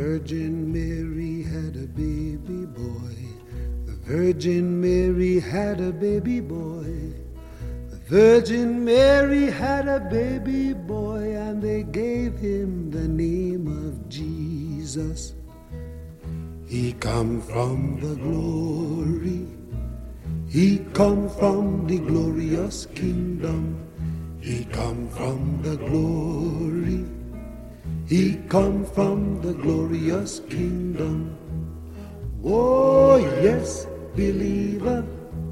Virgin Mary had a baby boy. The Virgin Mary had a baby boy. The Virgin Mary had a baby boy, and they gave him the name of Jesus. He come from the glory. He come from the glorious kingdom. He come from the glory. He come from the glorious kingdom. Oh yes, believer.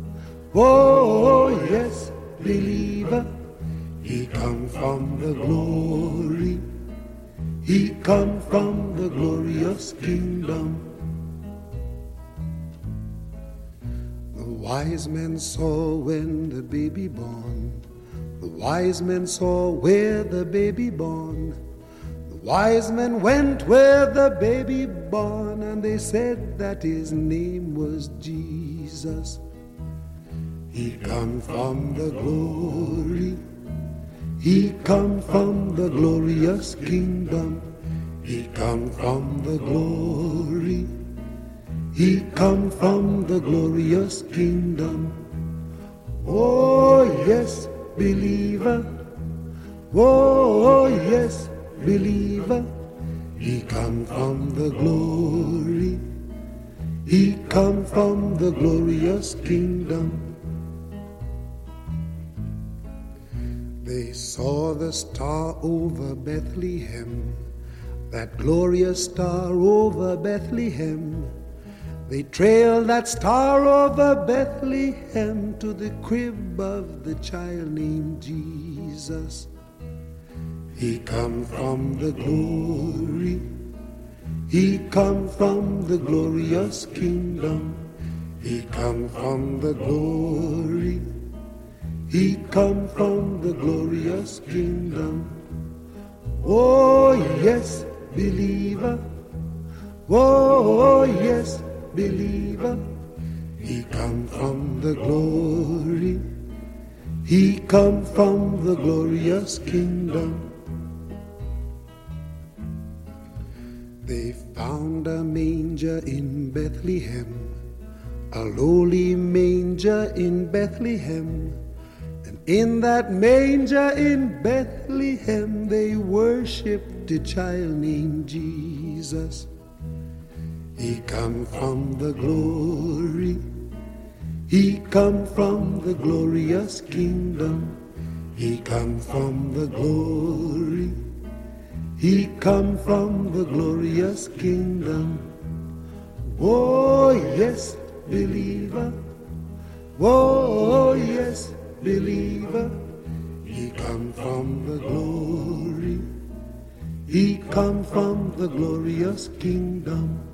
Oh yes, believer. He come from the glory. He come from the glorious kingdom. The wise men saw when the baby born. The wise men saw where the baby born. Wise men went where the baby born, and they said that his name was Jesus. He come from the glory. He come from the glorious kingdom. He come from the glory. He come from the glorious kingdom. Oh yes, believer. Oh yes, believer. He come from the glory. He come from the glorious kingdom. They saw the star over Bethlehem, that glorious star over Bethlehem. They trailed that star over Bethlehem to the crib of the child named Jesus. He come from the glory. He come from the glorious kingdom. He come from the glory. He come from the glorious kingdom. Oh yes, believer. Oh yes, believer. He come from the glory. He come from the glorious kingdom. They found a manger in Bethlehem, a lowly manger in Bethlehem. And in that manger in Bethlehem, they worshipped a child named Jesus. He come from the glory. He come from the glorious kingdom. He come from the glory. He come from the glorious kingdom. Oh yes, believer. Oh yes, believer. He come from the glory. He come from the glorious kingdom.